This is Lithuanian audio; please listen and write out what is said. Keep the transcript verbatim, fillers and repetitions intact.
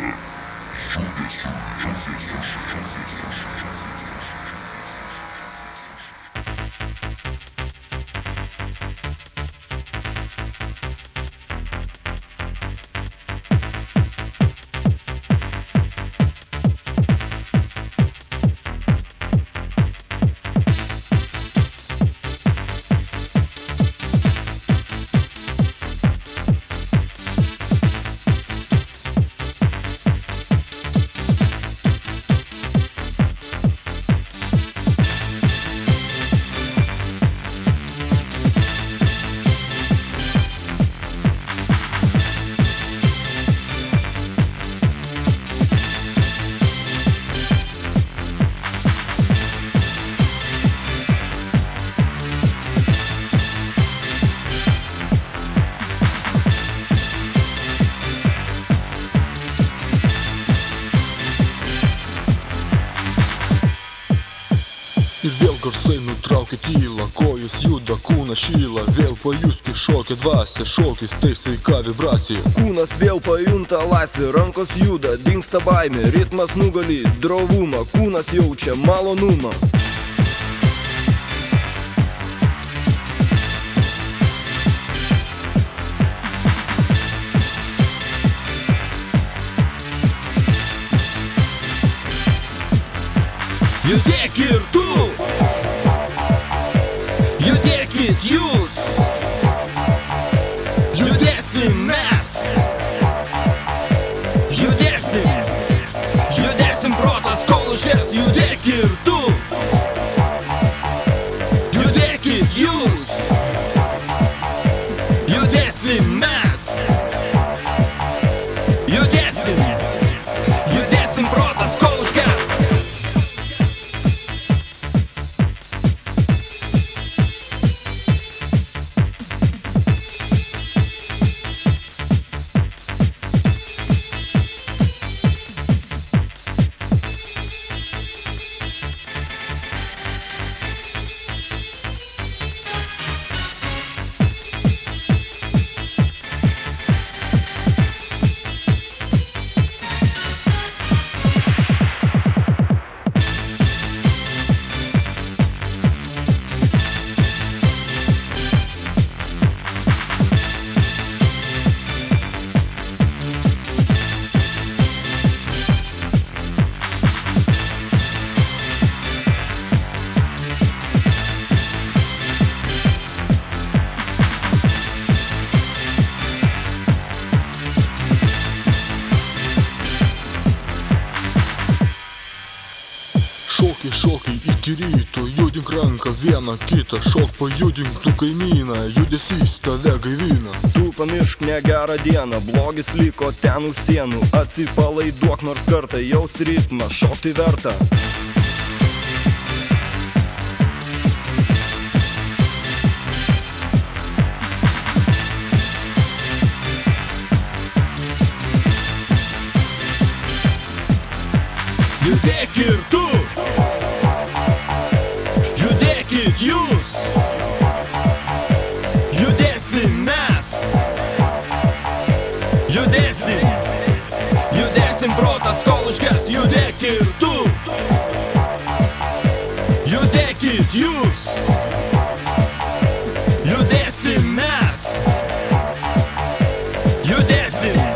Ir vėl garsai nutraukia tylą, kojos juda, kūnas šyla. Vėl pajuski šokio dvasią, šokis tai sveika vibracija. Kūnas vėl pajunta laisvę, rankos juda, dingsta baimė, ritmas nugali drovumą, kūnas jaučia malonumą. Judėk ir tu, judėkit jūs, judėsim mes, judėsim, judėsim protas kol užges. Judėk ir tu, judėkit jūs, judėsim mes, judėsim, judėsim protas kol užges. Šokiai, šokiai iki ryto, judink ranką vieną kitą, šok pajudink tu kaimyną, judesys tave gaivina. Tu pamiršk negerą dieną, blogis liko ten už sienų, atsipalaiduok nors kartą, jaust ritmą, šokti verta. Judėk ir tu, judėkit jūs, judėsim mes, judėsim, judėsim protas kol užges. Judėk ir tu, judėkit jūs, judėsim mes, judėsim.